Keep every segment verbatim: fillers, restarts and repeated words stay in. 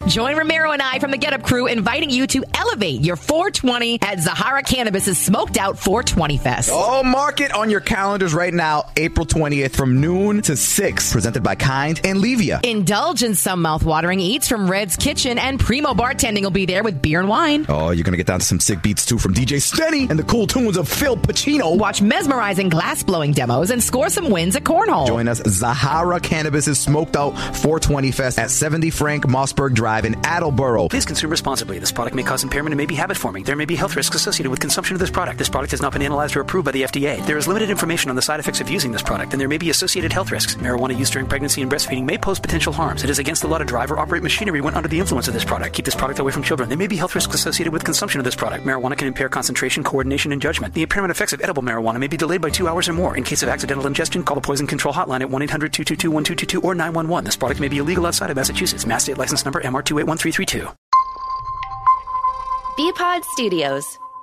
Join Romero and I from the Get Up Crew, inviting you to elevate your four twenty at Zahara Cannabis' Smoked Out four twenty Fest. Oh, mark it on your calendars right now, April twentieth from noon to six, presented by Kind and Levia. Indulge in some mouth-watering eats from Red's Kitchen, and Primo Bartending will be there with beer and wine. Oh, you're going to get down to some sick beats, too, from D J Stenny and the cool tunes of Phil Pacino. Watch mesmerizing glass-blowing demos and score some wins at Cornhole. Join us, Zahara Cannabis' Smoked Out four twenty Fest at seventy Frank Mossberg Drive in Attleboro. Please consume responsibly. This product may cause impairment and may be habit-forming. There may be health risks associated with consumption of this product. This product has not been analyzed or approved by the F D A. There is limited information on the side effects of using this product, and there may be associated health risks. Marijuana use during pregnancy and breastfeeding may pose potential harms. It is against the law to drive or operate machinery when under the influence of this product. Keep this product away from children. There may be health risks associated with consumption of this product. Marijuana can impair concentration, coordination, and judgment. The impairment effects of edible marijuana may be delayed by two hours or more. In case of accidental ingestion, call the poison control hotline at one eight hundred two two two one two two two or nine one one. This product may be illegal outside of Massachusetts. Mass state license number M R two eight one three three two. B-Pod Studios.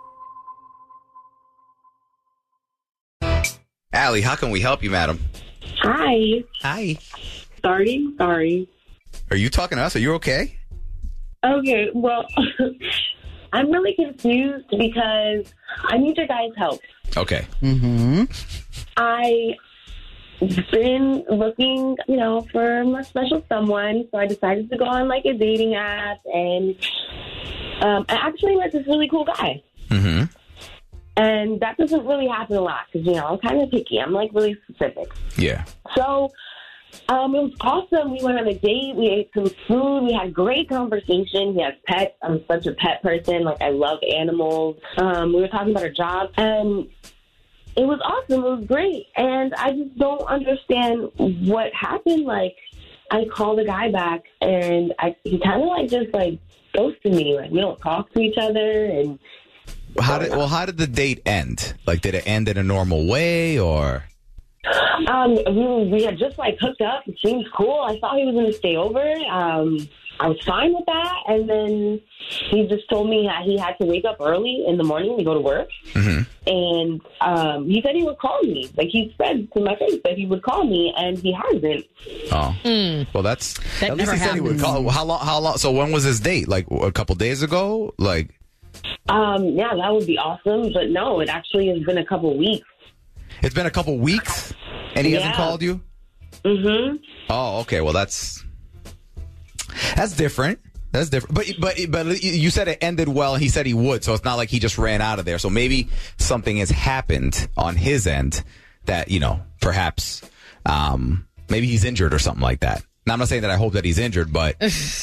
Allie, how can we help you, madam? Hi. Hi. Sorry, sorry. Are you talking to us? Are you okay? Okay, well, I'm really confused because I need your guys' help. Okay. Mm-hmm. I've been looking, you know, for a special someone, so I decided to go on, like, a dating app, and um, I actually met this really cool guy. Mm-hmm. And that doesn't really happen a lot because, you know, I'm kind of picky. I'm, like, really specific. Yeah. So um, it was awesome. We went on a date. We ate some food. We had great conversation. He has pets. I'm such a pet person. Like, I love animals. Um, we were talking about our jobs. And it was awesome. It was great. And I just don't understand what happened. Like, I called the guy back, and I, he kind of, like, just, like, ghosted me. Like, we don't talk to each other, and How did well? How did the date end? Like, did it end in a normal way, or? Um, we, we had just like hooked up. It seemed cool. I thought he was going to stay over. Um, I was fine with that, and then he just told me that he had to wake up early in the morning to go to work. Mm-hmm. And um, he said he would call me. Like, he said to my face that he would call me, and he hasn't. Oh, Mm. well, that's That at least never he said he would happens. call. How long? How long? So when was his date? Like a couple days ago? Like. Um, yeah, that would be awesome. But no, it actually has been a couple weeks. It's been a couple weeks, and he Yeah. hasn't called you? Mm-hmm. Oh, okay. Well, that's that's different. That's different. But but but you said it ended well, and he said he would, so it's not like he just ran out of there. So maybe something has happened on his end that, you know, perhaps um, maybe he's injured or something like that. Now, I'm not saying that I hope that he's injured, but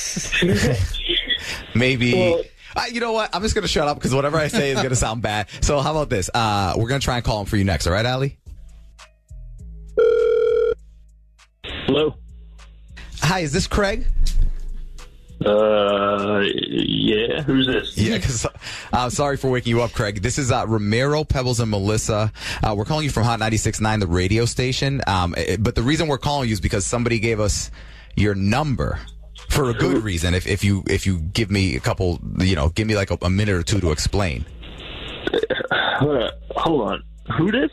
maybe... Well, Uh, you know what? I'm just going to shut up because whatever I say is going to sound bad. So how about this? Uh, we're going to try and call him for you next. All right, Allie? Hello. Hi, is this Craig? Uh, yeah. Who's this? Yeah, because I'm uh, sorry for waking you up, Craig. This is uh, Romero, Pebbles, and Melissa. Uh, we're calling you from Hot ninety-six point nine, the radio station. Um, it, but the reason we're calling you is because somebody gave us your number. For a good reason, if if you if you give me a couple, you know, give me like a, a minute or two to explain. Uh, hold on. Who this?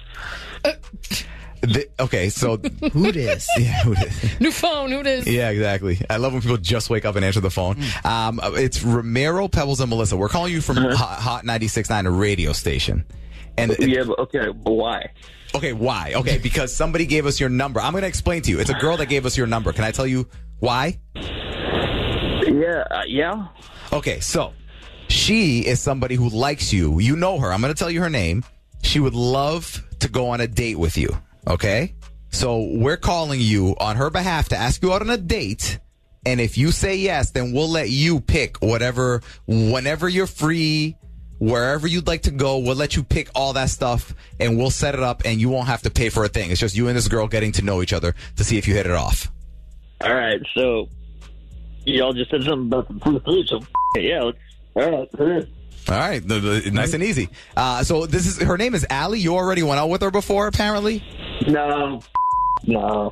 The, okay, so Who dis? yeah, who dis? New phone, who this? Yeah, exactly. I love when people just wake up and answer the phone. Um, it's Romero, Pebbles, and Melissa. We're calling you from Uh-huh. Hot, Hot ninety-six point nine, a radio station. And Yeah, but okay, but why? okay, why? Okay, because somebody gave us your number. I'm going to explain to you. It's a girl that gave us your number. Can I tell you why? Yeah, uh, yeah. Okay, so she is somebody who likes you. You know her. I'm going to tell you her name. She would love to go on a date with you. Okay? So we're calling you on her behalf to ask you out on a date. And if you say yes, then we'll let you pick whatever, whenever you're free, wherever you'd like to go. We'll let you pick all that stuff and we'll set it up and you won't have to pay for a thing. It's just you and this girl getting to know each other to see if you hit it off. All right, so y'all just said something about the food, food, so yeah, let's, all right, put it in. All right, the, the, nice and easy. Uh, so this is her name is Allie. You already went out with her before, apparently. No, no,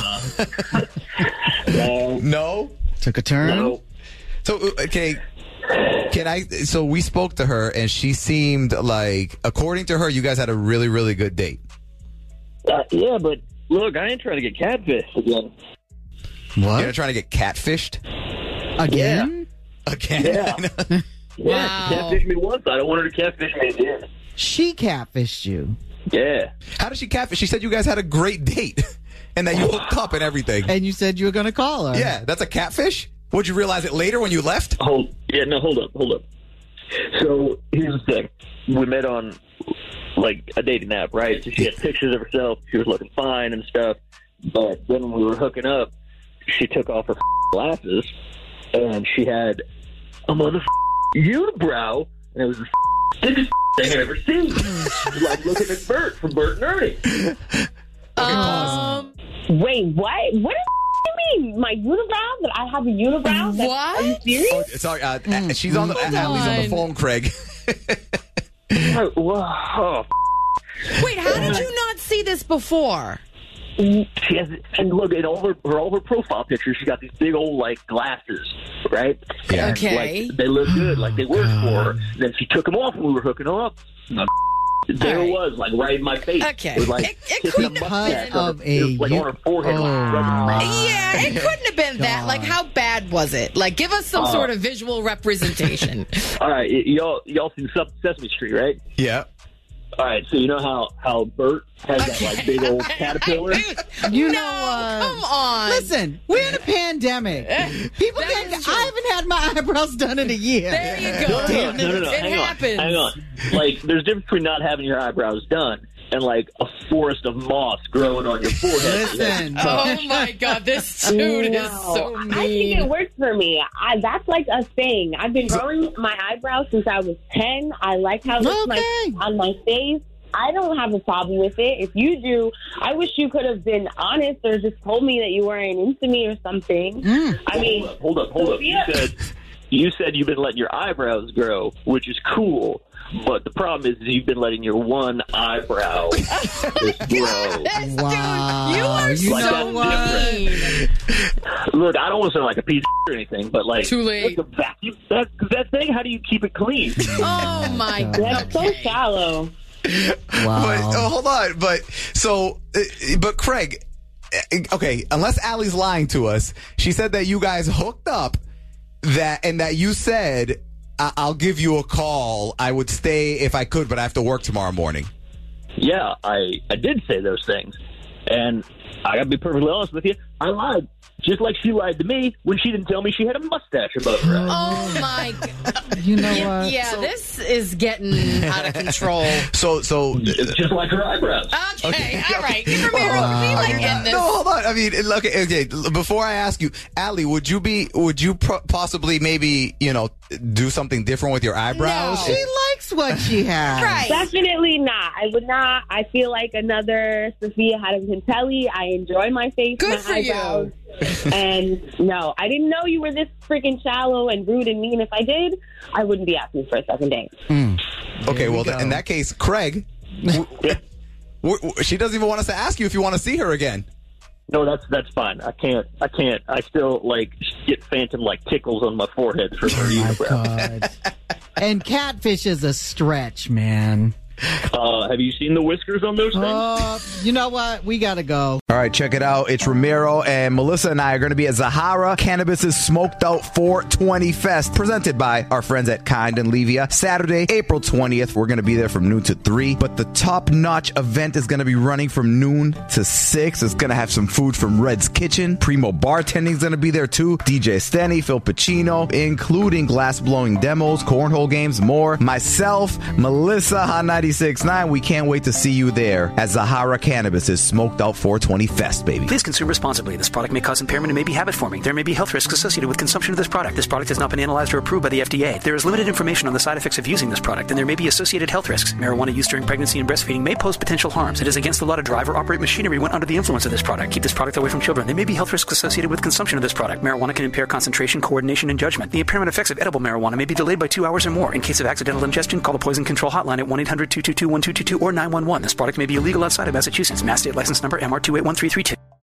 no, No. Took a turn. no. So okay, can I? So we spoke to her, and she seemed like, according to her, you guys had a really, really good date. Uh, yeah, but look, I ain't trying to get catfished again. You're What? not trying to get catfished. Again? Again? Yeah. Yeah, Wow. she catfished me once. I don't want her to catfish me again. She catfished you. Yeah. How did she catfish? She said you guys had a great date and that you hooked up and everything. And you said you were going to call her. Yeah, that's a catfish? Would you realize it later when you left? Hold. Yeah, no, hold up, hold up. So here's the thing: we met on like a dating app, right? So she had pictures of herself. She was looking fine and stuff. But then when we were hooking up, she took off her glasses and she had a mother unibrow, and it was the biggest thing I've ever seen. She was like looking at Bert from Bert and Ernie. Um, Wait, what? What do you mean? My unibrow? That I have a unibrow? That, What? Are you serious? Sorry, uh, she's on the, Hold Allie's on the on. phone, Craig. Oh, whoa. wait, how did you not see this before? She has, and look, in all her, her all her profile pictures, she got these big old like glasses, right? Yeah. And, Okay. like, they look good, like they worked for her. Then she took them off when we were hooking up. There All it right. was, like right in my face. Okay. It was like It- it kissing a couldn't have mustache been- on of her- a it was, like u- on her forehead. Oh, like, rubbing her my. mouth. Yeah, it couldn't have been that. Like, how bad was it? Like, give us some Uh, sort of visual representation. All right, y- y'all, y'all seen Sesame Street, right? Yeah. All right, so you know how how Bert has that like big old caterpillar. You no, know what? come on. Listen, we're in a pandemic. People That can't. is true. I haven't had my eyebrows done in a year. There you go. No, no, no, no, no. It Hang happens. on, hang on. Like, there's a difference between not having your eyebrows done and like a forest of moss growing on your forehead. Listen. Oh my God, this dude is so I think it mean. works for me. I, that's like a thing. I've been growing my eyebrows since I was ten. I like how it looks Okay. my, on my face. I don't have a problem with it. If you do, I wish you could have been honest or just told me that you weren't into me or something. I mean, Hold up, hold up. You Sophia- said you said you've been letting your eyebrows grow, which is cool. But the problem is you've been letting your one eyebrow just grow. This Wow. dude, you are You know so what? mean. Look, I don't want to sound like a piece of or anything, but like Too late. look, the vacuum, that that thing. How do you keep it clean? Oh my God. that's so shallow. Wow. But oh, hold on, but so, uh, but Craig, uh, okay, unless Allie's lying to us, she said that you guys hooked up, that and that you said, I- "I'll give you a call. I would stay if I could, but I have to work tomorrow morning." Yeah, I I did say those things, and I gotta be perfectly honest with you. I lied, just like she lied to me when she didn't tell me she had a mustache above her eyes. Oh my God. You know Yeah, what? yeah, this is getting out of control. So, so. It's just like her eyebrows. Okay, all right. Ramiro, we like end this. No, hold on. I mean, look. Okay, before I ask you, Allie, would you be? Would you pro- possibly maybe you know do something different with your eyebrows? No. She likes what she has. Right. Definitely not. I would not. I feel like another Sophia Hadamkintelli. I enjoy my face, Good my for you. eyebrows. And no, I didn't know you were this freaking shallow and rude and mean. If I did, I wouldn't be asking for a second date. Okay, well, we th- in go. that case, Craig, w- w- w- she doesn't even want us to ask you if you want to see her again. No, that's that's fine. I can't. I can't. I still like get phantom like tickles on my forehead for her Oh my unibrow. God. And catfish is a stretch, man. Uh, have you seen the whiskers on those things? Uh, you know what? We gotta go. All right, check it out. It's Ramiro and Melissa and I are going to be at Zahara Cannabis's Smoked Out four twenty Fest, presented by our friends at Kind and Levia. Saturday, April twentieth. We're going to be there from noon to three. But the top-notch event is going to be running from noon to six. It's going to have some food from Red's Kitchen. Primo Bartending is going to be there too. D J Stenny, Phil Pacino, including glass-blowing demos, cornhole games, more. Myself, Melissa, Hot ninety-six point nine. We can't wait to see you there at Zahara Cannabis's Smoked Out four twenty Fest, baby. Please consume responsibly. This product may cause impairment and may be habit forming. There may be health risks associated with consumption of this product. This product has not been analyzed or approved by the F D A. There is limited information on the side effects of using this product, and there may be associated health risks. Marijuana use during pregnancy and breastfeeding may pose potential harms. It is against the law to drive or operate machinery when under the influence of this product. Keep this product away from children. There may be health risks associated with consumption of this product. Marijuana can impair concentration, coordination, and judgment. The impairment effects of edible marijuana may be delayed by two hours or more. In case of accidental ingestion, call the poison control hotline at one eight hundred two two two one two two two or nine one one. This product may be illegal outside of Massachusetts. Mass State License Number M R two eight one three three two.